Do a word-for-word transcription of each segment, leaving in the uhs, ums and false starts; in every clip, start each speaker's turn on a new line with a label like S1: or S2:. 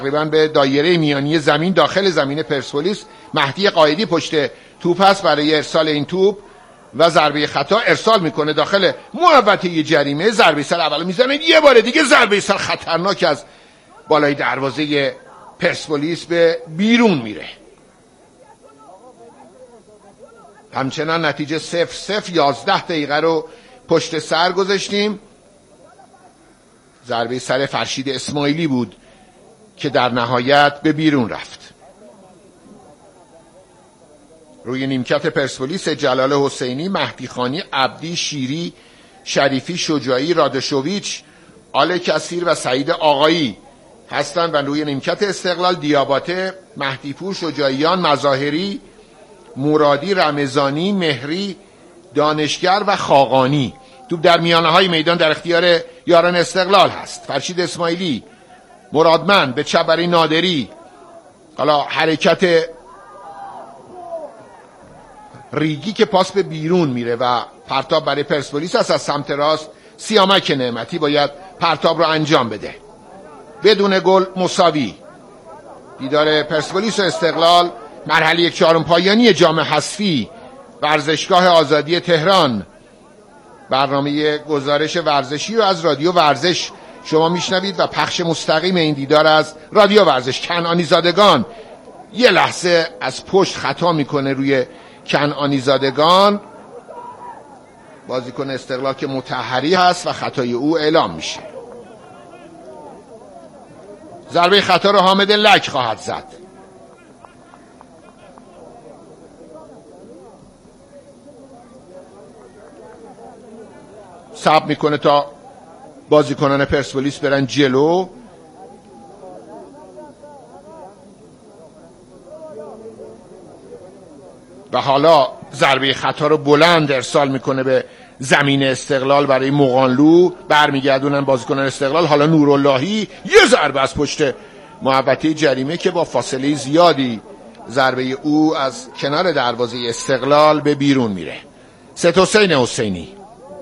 S1: تقریبا به دایره میانی زمین داخل زمین پرسپولیس. مهدی قائدی پشت توپ هست برای ارسال این توپ و ضربه خطا ارسال میکنه داخل محوطه جریمه. ضربه سر اول میزنه، یه بار دیگه ضربه سر خطرناک از بالای دروازه پرسپولیس به بیرون میره. همچنان نتیجه صفر صفر. یازده دقیقه رو پشت سر گذاشتیم. ضربه سر فرشید اسماعیلی بود که در نهایت به بیرون رفت. روی نیمکت پرسپولیس جلال حسینی، مهدی خانی، عبدی، شیری، شریفی، شجاعی، رادشوویچ، آل کثیر و سعید آقایی هستند و روی نیمکت استقلال دیاباته، مهدی پور، شجاعیان، مظاهری، مرادی، رمضانی، مهری، دانشگر و خاقانی. توپ در میانه های میدان در اختیار یاران استقلال هست. فرشید اسماعیلی، مرادمند به چپ برای نادری. حالا حرکت ریگی که پاس به بیرون میره و پرتاب برای پرسپولیس است. از سمت راست سیامک نعمتی باید پرتاب رو انجام بده. بدون گل مساوی. دیدار پرسپولیس و استقلال مرحله یک چهارم پایانی جام حذفی ورزشگاه آزادی تهران. برنامه گزارش ورزشی رو از رادیو ورزش شما میشنوید و پخش مستقیم این دیدار از رادیو ورزش. کنعانی زادگان یه لحظه از پشت خطا میکنه روی کنعانی زادگان، بازیکن استقلال که مطهری هست و خطای او اعلام میشه. ضربه خطا رو حامد لک خواهد زد. صبر میکنه تا بازیکنان پرسپولیس برن جلو. و حالا ضربه خطا رو بلند ارسال میکنه به زمین استقلال برای مغانلو. برمیگردونن بازیکنان استقلال. حالا نوراللهی یه ضربه از پشت محوطه جریمه که با فاصله زیادی ضربه او از کنار دروازه استقلال به بیرون میره. ست حسین حسینی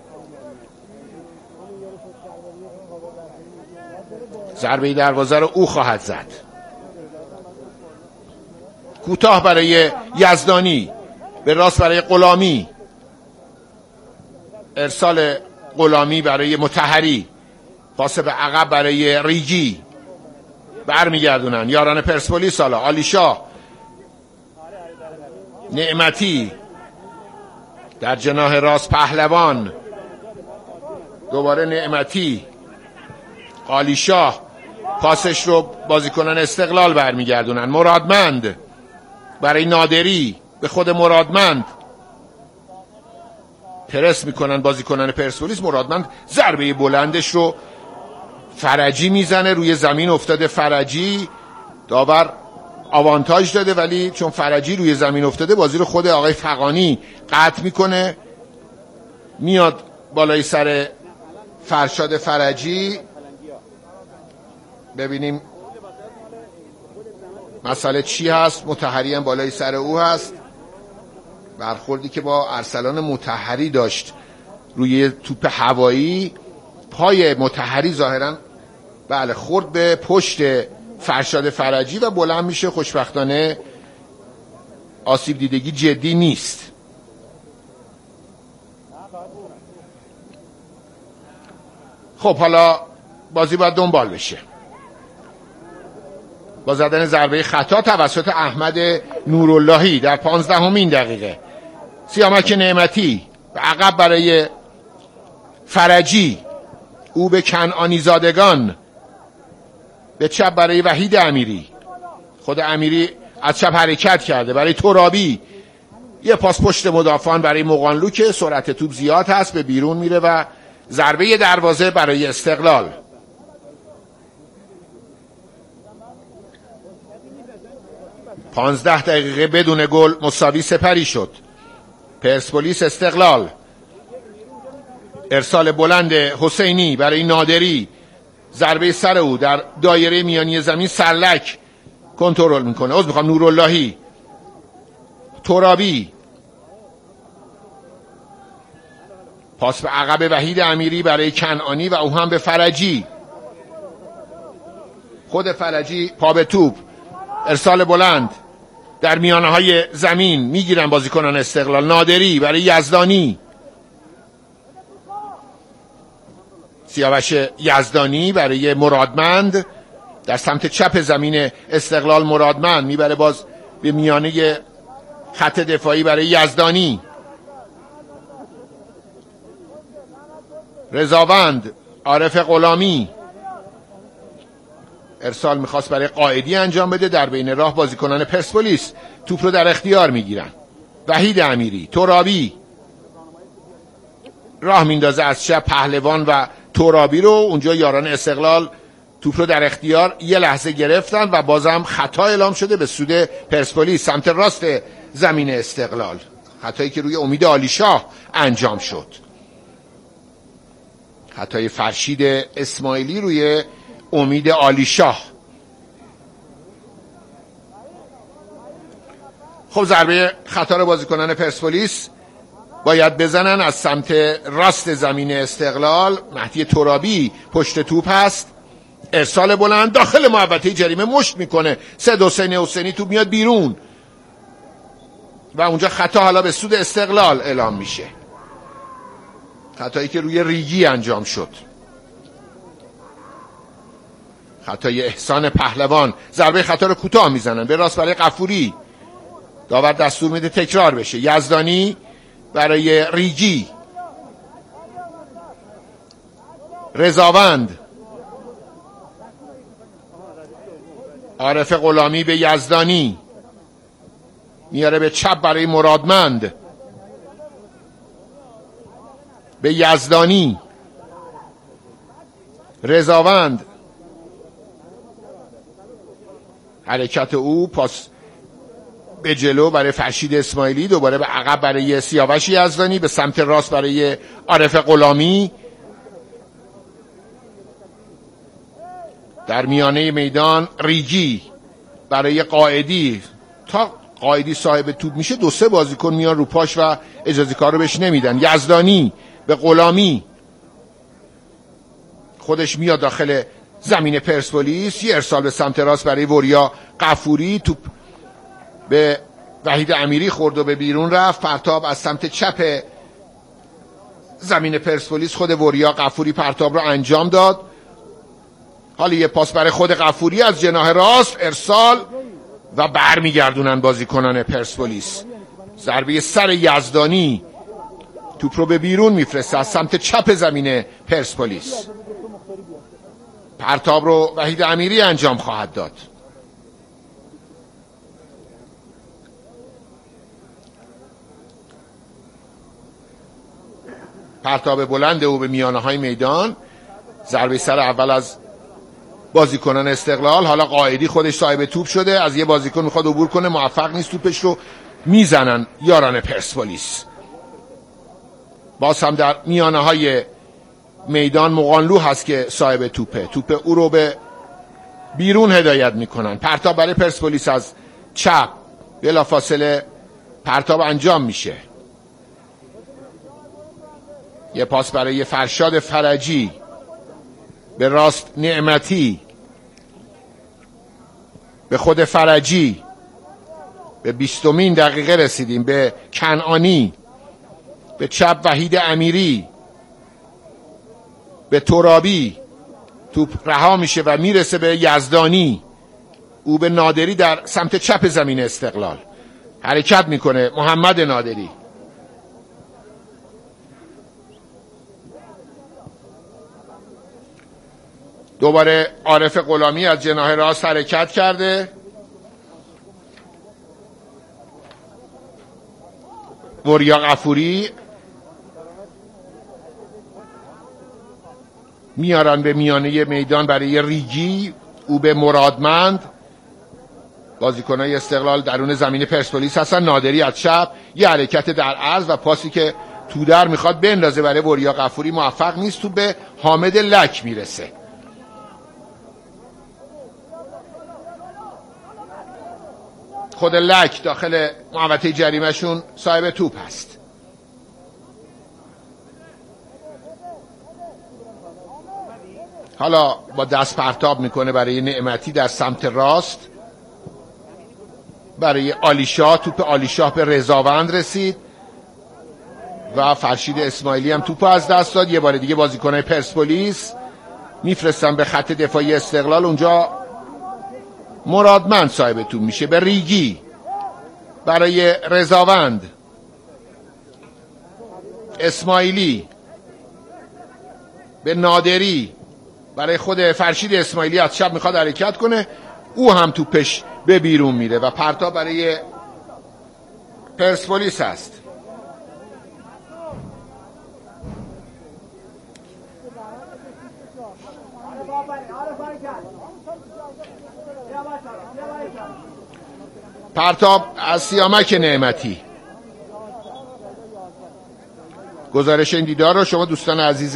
S1: ضربه دروازه رو او خواهد زد. کوتاه برای یزدانی، به راست برای غلامی. ارسال غلامی برای مطهری. پاس به عقب برای ریگی. برمیگردونن یاران پرسپولیس. حالا علیشاه، نعمتی در جناح راست، پهلوان، دوباره نعمتی، علیشاه. پاسش رو بازیکنان استقلال برمیگردونن. مرادمند برای نادری، به خود مرادمند پرس میکنن بازیکنان پرسپولیس. مرادمند ضربه بلندش رو فرجی میزنه، روی زمین افتاده فرجی. داور آوانتاژ داده ولی چون فرجی روی زمین افتاده بازی رو خود آقای فغانی قطع میکنه. میاد بالای سر فرشاد فرجی. ببینیم مسئله چی هست. مطهری هم بالای سر او هست. برخوردی که با ارسلان مطهری داشت روی توپ هوایی، پای مطهری ظاهرا بله خورد به پشت فرشاد فرجی و بلند میشه. خوشبختانه آسیب دیدگی جدی نیست. خب حالا بازی باید دنبال بشه با زدن ضربه خطا توسط احمد نوراللهی در پانزدهمین دقیقه. سیامک نعمتی به عقب برای فرجی، او به کنعانی زادگان، به چپ برای وحید امیری. خود امیری از چپ حرکت کرده برای ترابی. یه پاس پشت مدافعان برای مغانلو که سرعت توپ زیاد هست، به بیرون میره و ضربه دروازه برای استقلال. پانزده دقیقه بدون گل مساوی سپری شد. پرسپولیس استقلال. ارسال بلند حسینی برای نادری، ضربه سر او در دایره میانی زمین. سرلک کنترل میکنه. عذر میخوام، نوراللهی. ترابی، پاس به عقب وحید امیری برای کنعانی و او هم به فرجی. خود فرجی پا به توپ، ارسال بلند در میانه های زمین میگیرن بازیکنان استقلال. نادری برای یزدانی، سیاوش یزدانی برای مرادمند در سمت چپ زمین استقلال. مرادمند میبره باز به میانه خط دفاعی برای یزدانی. رضاوند، عارف غلامی، ارسال میخواست برای قائدی انجام بده، در بین راه بازیکنان پرسپولیس توپ رو در اختیار میگیرن. وحید امیری، ترابی راه میندازه از چپ، پهلوان و ترابی رو. اونجا یاران استقلال توپ رو در اختیار یه لحظه گرفتن و بازم خطا اعلام شده به سود پرسپولیس سمت راست زمین استقلال. خطایی که روی امید عالیشاه انجام شد، خطای فرشید اسماعیلی روی امید عالیشاه. خب ضربه خطا رو بازیکنان پرسپولیس باید بزنن از سمت راست زمین استقلال. مهدی ترابی پشت توپ هست، ارسال بلند داخل محوطه جریمه مشت میکنه سید حسین حسینی، توپ میاد بیرون و اونجا خطا حالا به سود استقلال اعلام میشه. خطایی که روی ریگی انجام شد، خطای احسان پهلوان. ضربه خطا رو کوتاه میزنن به راست برای غفوری، داور دستور میده تکرار بشه. یزدانی برای ریگی، رضاوند، عارف غلامی به یزدانی، میاره به چپ برای مرادمند، به یزدانی، رضاوند، حرکت او پاس به جلو برای فرشید اسماعیلی، دوباره به عقب برای سیاوش یزدانی، به سمت راست برای عارف غلامی. در میانه میدان ریگی برای قائدی، تا قائدی صاحب توپ میشه دو سه بازیکن میان رو پاش و اجازه کار رو بهش نمیدن. یزدانی به غلامی، خودش میاد داخل زمین پرسپولیس، یه ارسال به سمت راست برای وریا غفوری، توپ به وحید امیری خورد و به بیرون رفت. پرتاب از سمت چپ زمین پرسپولیس، خود وریا غفوری پرتاب رو انجام داد. حالا یه پاس برای خود غفوری از جناح راست، ارسال و برمیگردونن بازیکنان پرسپولیس. ضربه سر یزدانی توپ رو به بیرون میفرسته از سمت چپ زمین پرسپولیس. پرتاب رو وحید امیری انجام خواهد داد. پرتاب بلند او به میانه های میدان. ضربه سر اول از بازیکنان استقلال. حالا قائدی خودش صاحب توپ شده، از یه بازیکن میخواد عبور کنه، موفق نیست، توپش رو میزنن یاران پرسپولیس. باز هم در میانه های میدان مقانلو هست که صاحب توپه، توپ او رو به بیرون هدایت میکنن. پرتاب برای پرسپولیس از چپ بلافاصله پرتاب انجام میشه. یه پاس برای فرشاد فرجی، به راست نعمتی، به خود فرجی. به بیستمین دقیقه رسیدیم، به کنعانی، به چپ وحید امیری، به ترابی. توپ رها میشه و میرسه به یزدانی، او به نادری در سمت چپ زمین استقلال حرکت میکنه. محمد نادری، دوباره عارف غلامی از جناح راست حرکت کرده. وریا غفوری میارن به میانه میدان برای ریگی، او به مرادمند. بازیکنای استقلال درون زمین پرسپولیس هستن. نادری از چپ، یه حرکت در عرض و پاسی که تودر میخواد بندازه برای وریا غفوری، موفق نیست، تو به حامد لک میرسه. خود لک داخل محوطه جریمه‌شون صاحب توپ هست. حالا با دست پرتاب میکنه برای نعمتی در سمت راست، برای آلیشاه. توپ آلیشاه به رضاوند رسید و فرشید اسماعیلی هم توپ از دست داد. یه بار دیگه بازیکنای پرسپولیس میفرستن به خط دفاعی استقلال، اونجا مرادمند صاحب توپ میشه به ریگی، برای رضاوند، اسماعیلی به نادری، برای خود فرشید اسماعیلی از چپ میخواد حرکت کنه، او هم توپش به بیرون میره و پرتاب برای پرسپولیس هست. پرتاب از سیامک نعمتی. گزارش این دیدار رو شما دوستان عزیز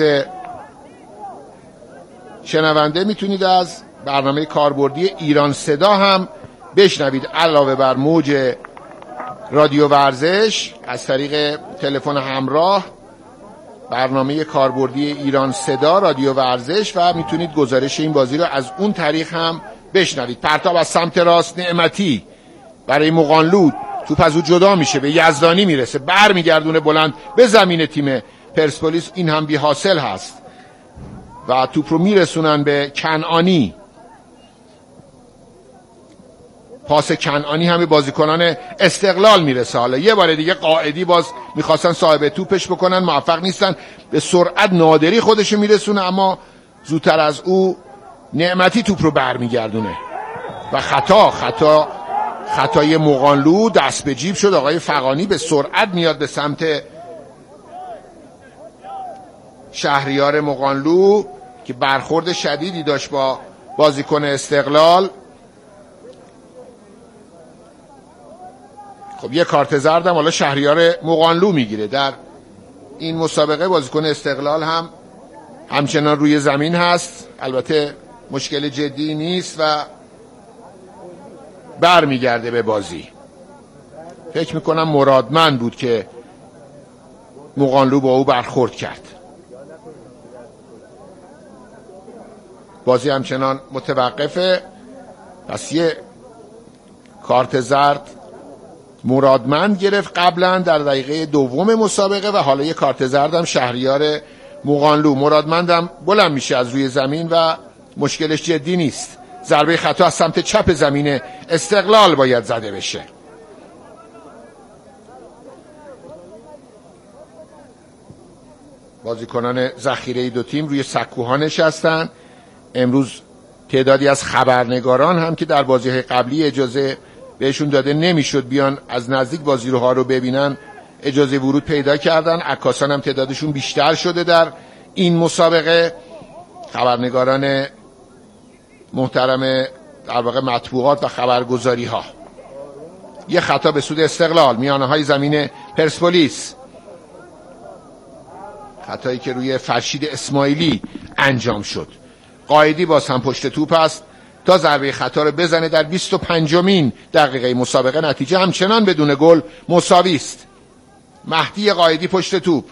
S1: شنونده میتونید از برنامه کاربردی ایران صدا هم بشنوید، علاوه بر موج رادیو ورزش از طریق تلفن همراه، برنامه کاربردی ایران صدا رادیو ورزش، و میتونید گزارش این بازی رو از اون طریق هم بشنوید. پرتاب از سمت راست نعمتی برای مقانلو، توپ از او جدا میشه، به یزدانی میرسه، بر میگردونه بلند به زمین تیم پرسپولیس، این هم بی حاصل هست و توپ رو میرسونن به کنعانی. پاس کنعانی هم به بازیکنان استقلال میرسه. حالا یه بار دیگه قائدی باز میخواستن صاحب توپش بکنن، موفق نیستن، به سرعت نادری خودشو میرسونه، اما زودتر از او نعمتی توپ رو برمیگردونه و خطا خطا خطای مقانلو دست به جیب شد. آقای فغانی به سرعت میاد به سمت شهریار مقانلو که برخورد شدیدی داشت با بازیکن استقلال. خب یه کارت زرد هم حالا شهریار مقانلو میگیره. در این مسابقه بازیکن استقلال هم همچنان روی زمین هست، البته مشکل جدی نیست و بر میگرده به بازی. فکر میکنم مرادمند بود که مقانلو با او برخورد کرد. بازی همچنان متوقفه، پس یه کارت زرد مرادمند گرفت قبلا در دقیقه دوم مسابقه و حالا یه کارت زرد هم شهریار مقانلو. مرادمندم بلند میشه از روی زمین و مشکلش جدی نیست. ضربه خطا از سمت چپ زمین استقلال باید زده بشه. بازیکنان ذخیره دو تیم روی سکوها نشستن. امروز تعدادی از خبرنگاران هم که در بازی‌های قبلی اجازه بهشون داده نمیشد بیان از نزدیک بازیروها رو ببینن، اجازه ورود پیدا کردن. عکاسان هم تعدادشون بیشتر شده در این مسابقه. خبرنگاران محترم در واقع مطبوعات و خبرگزاری ها. یه خطا به سود استقلال، میانه های زمین پرسپولیس، خطایی که روی فرشید اسماعیلی انجام شد. قائدی باز هم پشت توپ است تا ضربه خطا رو بزنه در بیست و پنجمین دقیقه مسابقه. نتیجه همچنان بدون گل مساوی است. مهدی قائدی پشت توپ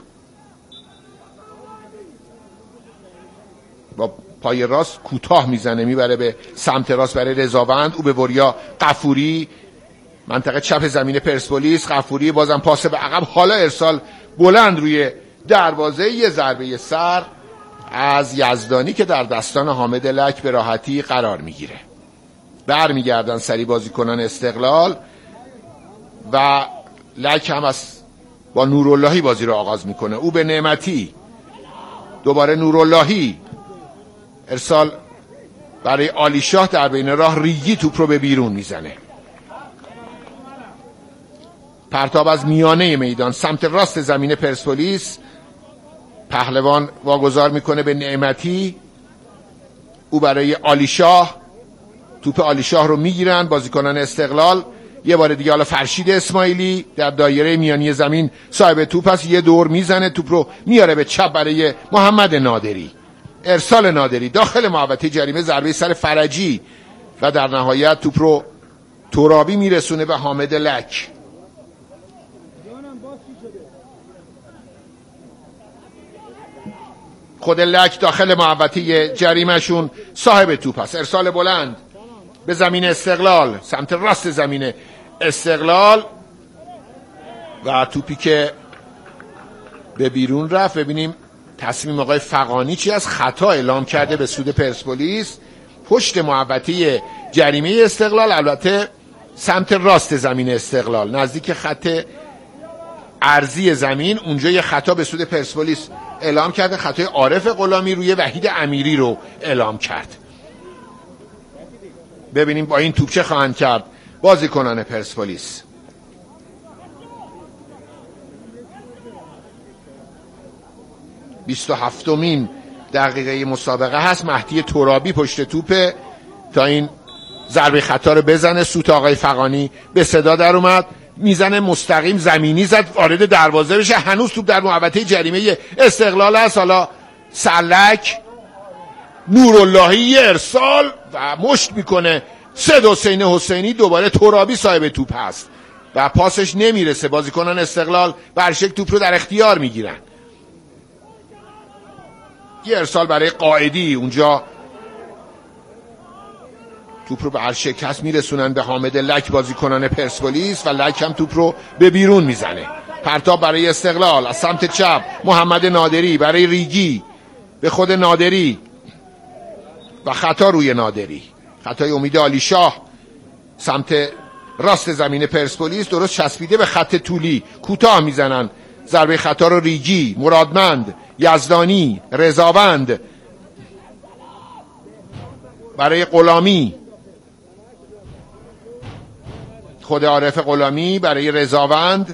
S1: با پای راست کوتاه میزنه، میبره به سمت راست برای رضاوند. او به وریا قفوری، منطقه چپ زمین پرسپولیس. قفوری بازم پاس به عقب، حالا ارسال بلند روی دروازه. یه ضربه سر از یزدانی که در دستان حامد لک به راحتی قرار میگیره. برمیگردن سری بازیکنان استقلال و لک هم از با نوراللهی بازی رو آغاز میکنه. او به نعمتی، دوباره نوراللهی، ارسال برای آلیشاه در بین راه. ریگی توپ رو به بیرون میزنه. پرتاب از میانه میدان سمت راست زمین پرسپولیس. پهلوان واگذار میکنه به نعمتی، او برای آلیشاه. توپ آلیشاه رو میگیرن بازیکنان استقلال. یه بار دیگه حالا فرشید اسماعیلی در دایره میانی زمین صاحب توپ است، یه دور میزنه، توپ رو میاره به چپ برای محمد نادری. ارسال نادری داخل محوطه جریمه، ضربه سر فرجی و در نهایت توپ رو ترابی میرسونه به حامد لک. خود لک داخل محوطه جریمهشون صاحب توپ است. ارسال بلند به زمین استقلال، سمت راست زمین استقلال و توپی که به بیرون رفت. ببینیم تصمیم آقای فغانی چی از خطا اعلام کرده به سود پرسپولیس پشت محوطه جریمه استقلال، البته سمت راست زمین استقلال نزدیک خط ارضی زمین. اونجا یه خطا به سود پرسپولیس اعلام کرده، خطای عارف غلامی روی وحید امیری رو اعلام کرد. ببینیم با این توپ چه خواهند کرد بازیکنان پرسپولیس. بیست و هفتمین دقیقه مسابقه هست. مهدی ترابی پشت توپه تا این ضربه خطا رو بزنه. سوت آقای فغانی به صدا در اومد، میزنه مستقیم زمینی زد وارد دروازه بشه. هنوز توپ در محوطه جریمه استقلال است. حالا سلک نوراللهی ارسال و مشت میکنه سید حسین حسینی. دوباره ترابی صاحب توپ هست و پاسش نمیرسه. بازیکنان استقلال برشک توپ رو در اختیار میگیرن. یه ارسال برای قائدی، اونجا توپ رو به هر شکست میرسونن به حامد لک بازیکنان پرسپولیس و لک هم توپ رو به بیرون میزنه. پرتاب برای استقلال از سمت چپ، محمد نادری برای ریگی به خود نادری و خطا روی نادری، خطای امید علی شاه سمت راست زمین پرسپولیس، درست چسبیده به خط طولی، کوتاه میزنن. ضربه خطا رو ریگی، مرادمند، یزدانی، رضاوند برای غلامی، خود عارف غلامی برای رضاوند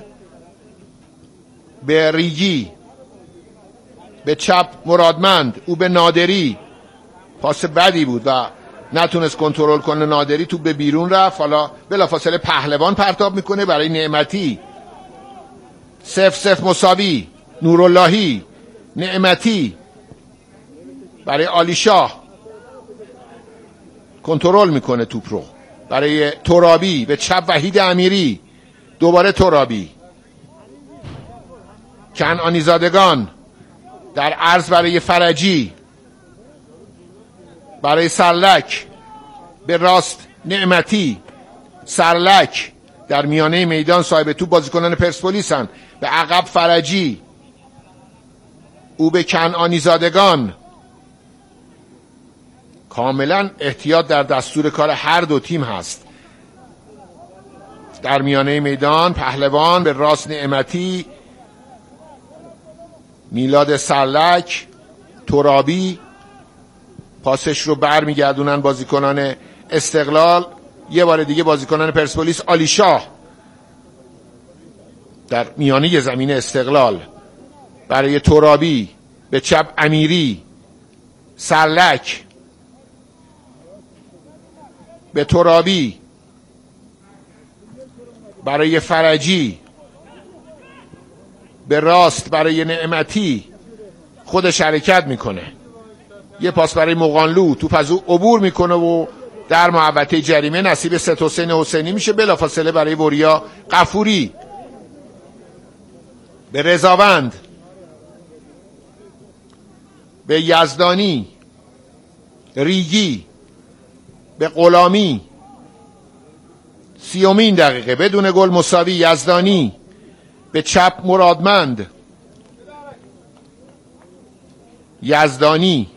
S1: به ریگی، به چپ مرادمند، او به نادری. پاس بدی بود و نتونست کنترل کنه نادری، تو به بیرون رفت. حالا بلافاصله پهلوان پرتاب میکنه برای نعمتی. صفر صفر مساوی. نوراللهی، نعمتی برای علی شاه کنترل میکنه توپ رو برای ترابی به چپ وحید امیری، دوباره ترابی، کنعانی زادگان در عرض برای فرجی، برای سرلک به راست نعمتی، سرلک در میانه میدان صاحب توپ بازیکنان پرسپولیسن، به عقب فرجی، او به کنعانی زادگان. کاملا احتیاط در دستور کار هر دو تیم هست. در میانه میدان پهلوان به راست نعمتی، میلاد سرلک، ترابی پاسش رو بر میگردونن بازیکنان استقلال. یه بار دیگه بازیکنان پرسپولیس، علی شاه در میانه زمین استقلال برای ترابی به چپ امیری، سرلک به ترابی برای فرجی، به راست برای نعمتی، خودش حرکت میکنه. یه پاس برای مغانلو، توپ از او عبور میکنه و در محوطه جریمه نصیب سید حسین حسینی میشه. بلافاصله برای وریا غفوری به رضاوند، به یزدانی، ریگی به غلامی. سیومین دقیقه بدون گل مساوی. یزدانی به چپ مرادمند، یزدانی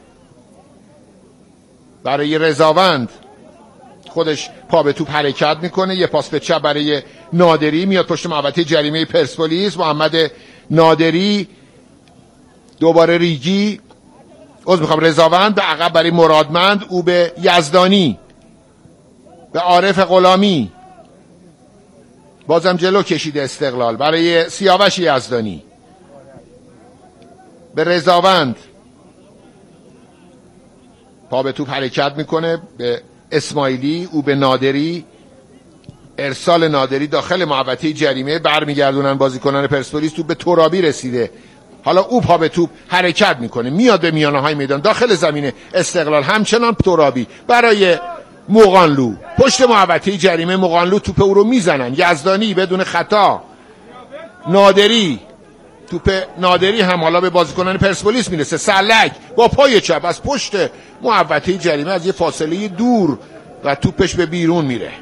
S1: برای رضاوند، خودش پا به توپ حرکت میکنه. یه پاس به چپ برای نادری، میاد پشت محوطه جریمه پرسپولیس. محمد نادری، دوباره ریگی، عذر میخوام رضاوند به عقب برای مرادمند، او به یزدانی، به عارف غلامی، بازم جلو کشیده استقلال برای سیاوش یزدانی، به رضاوند، پا به توپ حرکت میکنه به اسماعیلی، او به نادری. ارسال نادری داخل محوطه جریمه، برمیگردونن بازیکنان پرسپولیس. توپ به ترابی رسیده، حالا او پا به توپ حرکت میکنه، میاد به میانه های میدان داخل زمین استقلال. همچنان ترابی برای مغانلو پشت محوطه جریمه. مغانلو توپ او رو میزنن. یزدانی بدون خطا، نادری، توپ نادری هم حالا به بازیکنان پرسپولیس میرسه. سلک با پای چپ از پشت محوطه جریمه از یه فاصله دور و توپش به بیرون میره.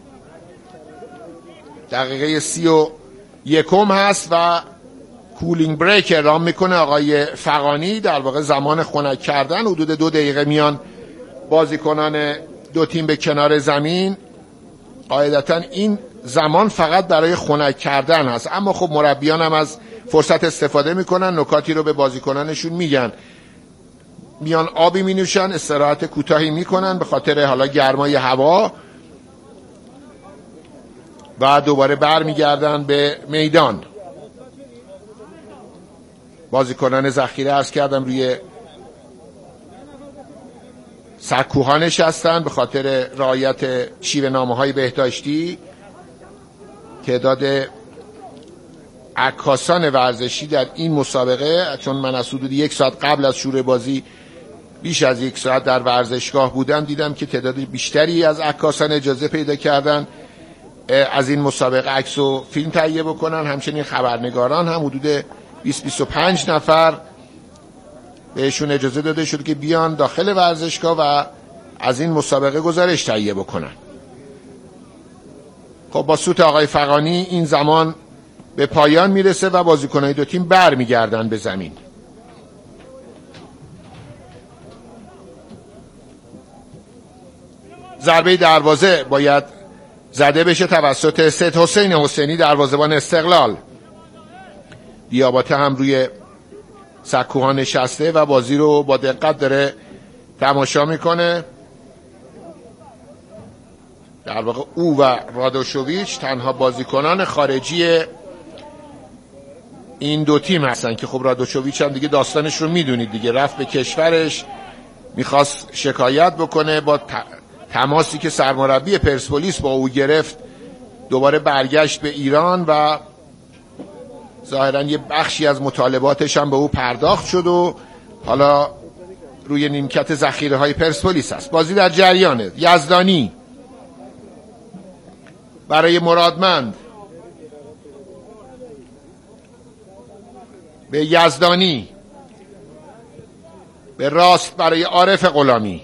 S1: دقیقه سی و یکم هست و کولینگ بریک اعلام میکنه آقای فغانی. در واقع زمان خنک کردن حدود دو دقیقه میان بازیکنان دو تیم به کنار زمین. قاعدتا این زمان فقط برای خنک کردن هست، اما خب مربیان هم از فرصت استفاده میکنن، نکاتی رو به بازیکنانشون میگن، میان آبی مینوشن، استراحت کوتاهی میکنن به خاطر حالا گرمای هوا و دوباره برمیگردن به میدان. بازیکنان ذخیره عرض کردم روی سکوها نشستن به خاطر رعایت شیوه نامه‌های بهداشتی. تعداد عکاسان ورزشی در این مسابقه، چون من از حدود یک ساعت قبل از شروع بازی بیش از یک ساعت در ورزشگاه بودم، دیدم که تعداد بیشتری از عکاسان اجازه پیدا کردن از این مسابقه عکس و فیلم تهیه بکنن. همچنین خبرنگاران هم حدود بیست بیست و پنج نفر بهشون اجازه داده شد که بیان داخل ورزشگاه و از این مسابقه گزارش تهیه بکنن. خب با سوت آقای فغانی این زمان به پایان میرسه و بازیکنان دو تیم بر میگردن به زمین. ضربه دروازه باید زده بشه توسط سید حسین حسینی، دروازه‌بان استقلال. دیاباته هم روی سکوها نشسته و بازی رو با دقت داره تماشا میکنه. در واقع او و رادوشوویچ تنها بازیکنان خارجی این دو تیم هستن که خب رادوشوویچ هم دیگه داستانش رو میدونید دیگه، رفت به کشورش، میخواست شکایت بکنه، با تماسی که سرمربی پرسپولیس با او گرفت دوباره برگشت به ایران و ظاهرا یه بخشی از مطالباتش هم به او پرداخت شد و حالا روی نیمکت ذخیره های پرسپولیس است. بازی در جریانه. یزدانی برای مرادمند، به یزدانی، به راست برای عارف غلامی.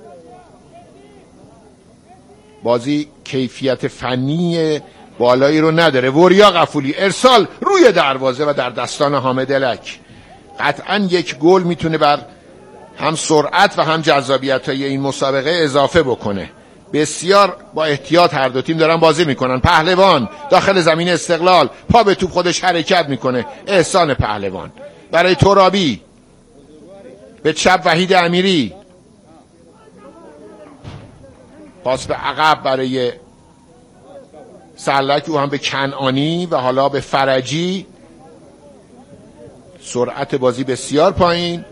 S1: بازی کیفیت فنی بالایی رو نداره. وریا غفولی ارسال روی دروازه و در دستان حامد الک. قطعا یک گل میتونه بر هم سرعت و هم جذابیت های این مسابقه اضافه بکنه. بسیار با احتیاط هر دو تیم دارن بازی میکنن. پهلوان داخل زمین استقلال پا به توپ خودش حرکت میکنه. احسان پهلوان برای ترابی، به چپ وحید امیری، پاس به عقب برای سلک، او هم به کنعانی و حالا به فرجی. سرعت بازی بسیار پایین.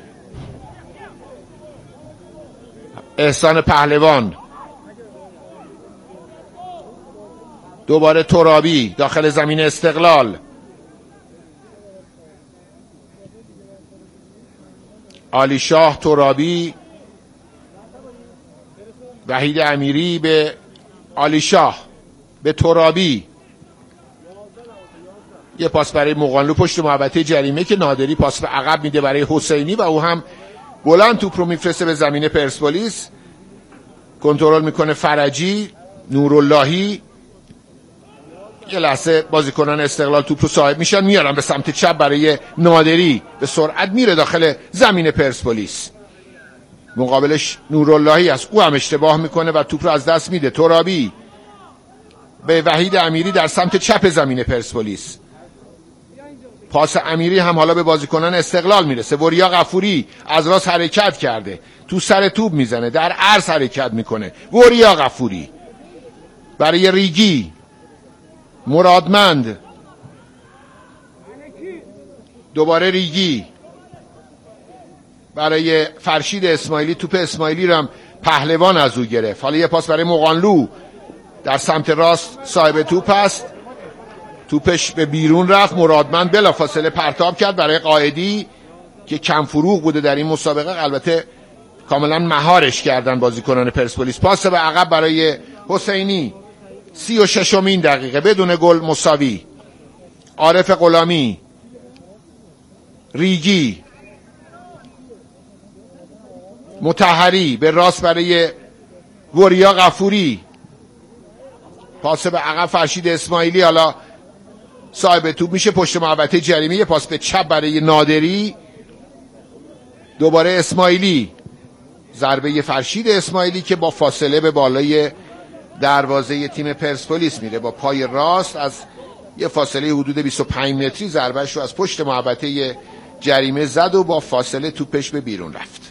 S1: احسان پهلوان، دوباره ترابی داخل زمین استقلال، علی شاه، ترابی، وحید امیری به علی شاه، به ترابی، یه پاس برای مقانلو پشت محوطه جریمه که نادری پاس به عقب میده برای حسینی و او هم بلند توپ رو میفرسته به زمین پرسپولیس. کنترل میکنه فرجی، نوراللهی. یه لحظه بازیکنان استقلال توپ رو صاحب میشن، میارن به سمت چپ برای نادری، به سرعت میره داخل زمین پرسپولیس. مقابلش نوراللهی است، او هم اشتباه میکنه و توپ رو از دست میده. ترابی به وحید امیری در سمت چپ زمین پرسپولیس. پاس امیری هم حالا به بازیکنان استقلال میرسه. وریا غفوری از راست حرکت کرده، تو سر توپ میزنه، در عرض حرکت میکنه. وریا غفوری برای ریگی، مرادمند، دوباره ریگی برای فرشید اسماعیلی. توپ اسماعیلی رو هم پهلوان از او گرفت. حالا یه پاس برای مقانلو در سمت راست، صاحب توپ است، توپش به بیرون رفت. مرادمند بلافاصله پرتاب کرد برای قائدی که کم فروغ بوده در این مسابقه. البته کاملا مهارش کردن بازیکنان پرسپولیس. پاس به عقب برای حسینی. سی و ششمین دقیقه بدون گل مساوی. عارف غلامی ریگی، مطهری به راست برای وریا غفوری، پاس به عقب فرشید اسماعیلی، حالا صاحب توپ میشه پشت محوطه جریمه، یه پاس به چپ برای نادری، دوباره اسماعیلی، ضربه فرشید اسماعیلی که با فاصله به بالای دروازه تیم پرسپولیس میره، با پای راست از یه فاصله حدود بیست و پنج متری ضربهش رو از پشت محوطه جریمه زد و با فاصله توپش به بیرون رفت.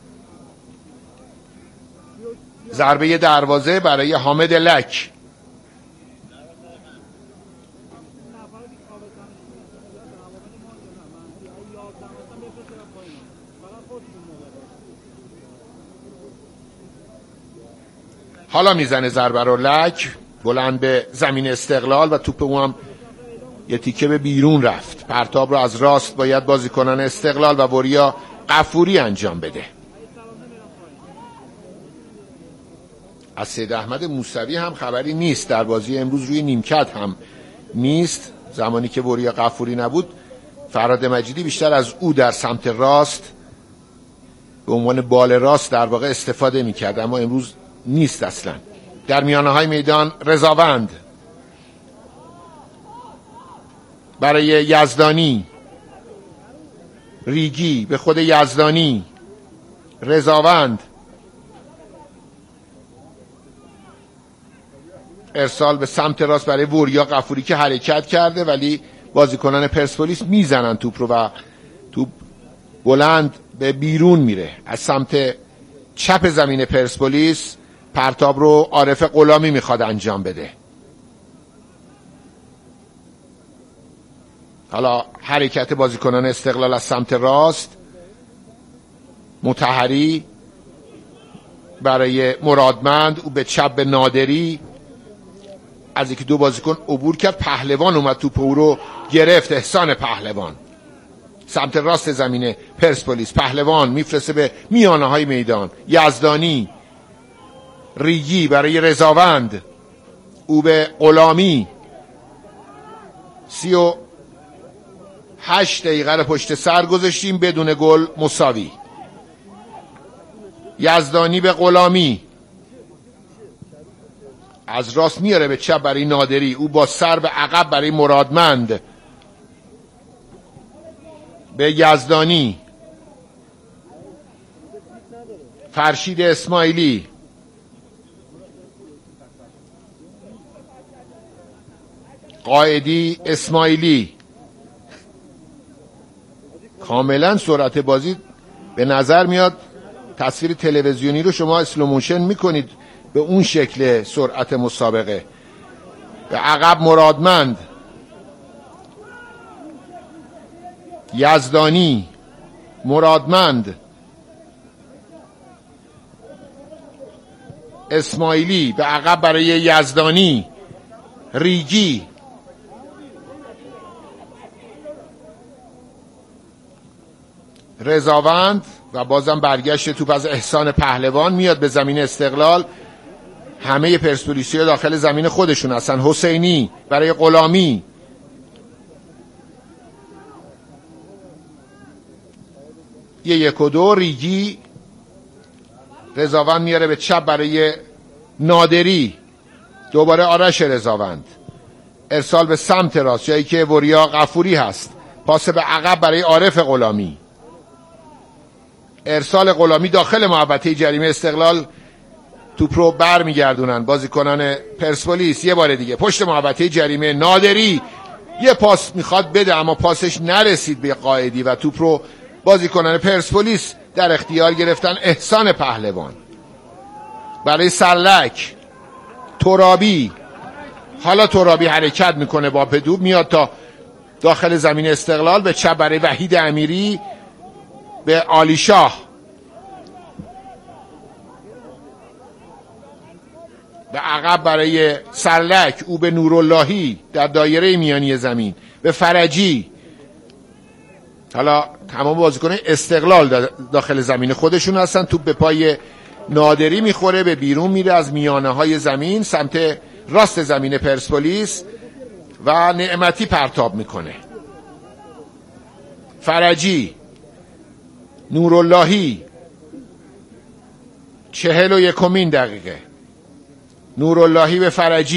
S1: ضربه دروازه برای حامد لک. حالا میزنه ضربه رو لک بلند به زمین استقلال و توپ اون هم یه تیکه به بیرون رفت. پرتاب رو از راست باید بازیکنان استقلال و وریا غفوری انجام بده. از سید احمد موسوی هم خبری نیست، در بازی امروز روی نیمکت هم نیست. زمانی که وریا غفوری نبود فراد مجیدی بیشتر از او در سمت راست به عنوان بال راست در واقع استفاده میکرد، اما امروز نیست اصلا. در میانه های میدان رضاوند برای یزدانی، ریگی به خود یزدانی، رضاوند، ارسال به سمت راست برای وریا غفوری که حرکت کرده ولی بازیکنان پرسپولیس میزنن توپ رو و توپ بلند به بیرون میره. از سمت چپ زمین پرسپولیس پرتاب رو عارف غلامی میخواد انجام بده. حالا حرکت بازیکنان استقلال از سمت راست، مطهری برای مرادمند، او به چپ به نادری، از یکی دو بازیکن عبور کرد، پهلوان اومد توپ او رو گرفت. احسان پهلوان سمت راست زمین پرسپولیس، پهلوان میفرسته به میانه های میدان، یزدانی، ریگی برای رضاوند، او به غلامی. سی و هشت دقیقه رو پشت سر گذاشتیم بدون گل مساوی. یزدانی به غلامی، از راست میاره به چپ برای نادری، او با سر به عقب برای مرادمند، به یزدانی، فرشید اسماعیلی، قائدی، اسماعیلی. کاملا سرعت بازی به نظر میاد، تصویر تلویزیونی رو شما اسلو موشن میکنید به اون شکل سرعت مسابقه. به عقب مرادمند، یزدانی، مرادمند، اسماعیلی به عقب برای یزدانی، ریگی، رضاوند و بازم برگشت توپ از احسان پهلوان میاد به زمین استقلال. همه پرسپولیسی‌ها داخل زمین خودشون هستن. حسینی برای غلامی، یه یک و دو، ریگی، رضاوند میاره به چپ برای نادری، دوباره آرش رضاوند، ارسال به سمت راست جایی که وریا غفوری هست، پاس به عقب برای عارف غلامی، ارسال غلامی داخل محوطه جریمه استقلال. توپ رو بر میگردونن بازیکنان پرسپولیس. یه بار دیگه پشت محوطه جریمه، نادری یه پاس میخواد بده اما پاسش نرسید به قائدی و توپ رو بازیکنان پرسپولیس در اختیار گرفتن. احسان پهلوان برای سرلک، ترابی، حالا ترابی حرکت میکنه با پدوب میاد تا داخل زمین استقلال، به چپ برای وحید امیری، به عالی شاه، به عقب برای سرلک، او به نوراللهی در دایره میانی زمین، به فرجی. حالا تمام بازیکنان استقلال داخل زمین خودشون هستن. توپ به پای نادری میخوره، به بیرون میره از میانه های زمین سمت راست زمین پرسپولیس و نعمتی پرتاب میکنه. فرجی، نوراللهی چهل و یکمین دقیقه. نوراللهی به فرجی.